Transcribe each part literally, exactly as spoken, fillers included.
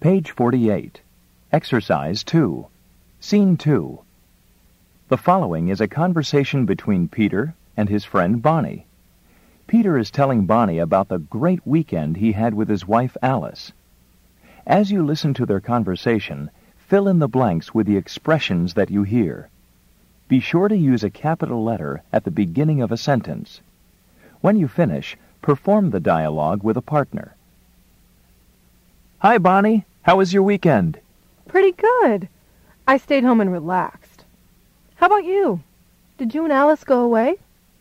Page forty-eight. Exercise two. Scene two. The following is a conversation between Peter and his friend Bonnie. Peter is telling Bonnie about the great weekend he had with his wife Alice. As you listen to their conversation, fill in the blanks with the expressions that you hear. Be sure to use a capital letter at the beginning of a sentence. When you finish, perform the dialogue with a partner. Hi, Bonnie. How was your weekend? Pretty good. I stayed home and relaxed. How about you? Did you and Alice go away?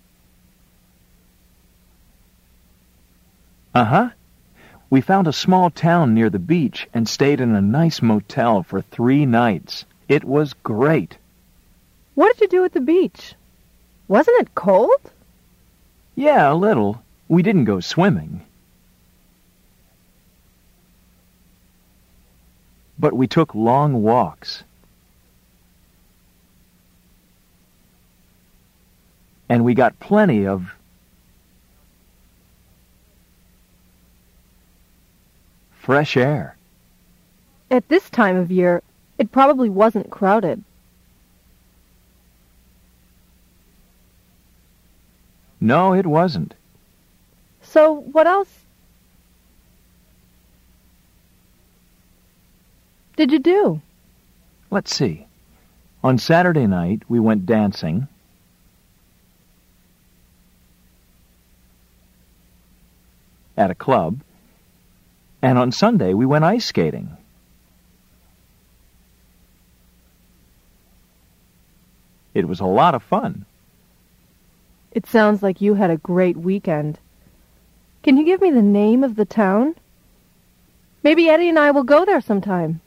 Uh-huh. We found a small town near the beach and stayed in a nice motel for three nights. It was great. What did you do at the beach? Wasn't it cold? Yeah, a little. We didn't go swimming. But we took long walks. And we got plenty of fresh air. At this time of year, it probably wasn't crowded. No, it wasn't. So, what else did you do? Let's see. On Saturday night, we went dancing. At a club. And on Sunday, we went ice skating. It was a lot of fun. It sounds like you had a great weekend. Can you give me the name of the town? Maybe Eddie and I will go there sometime.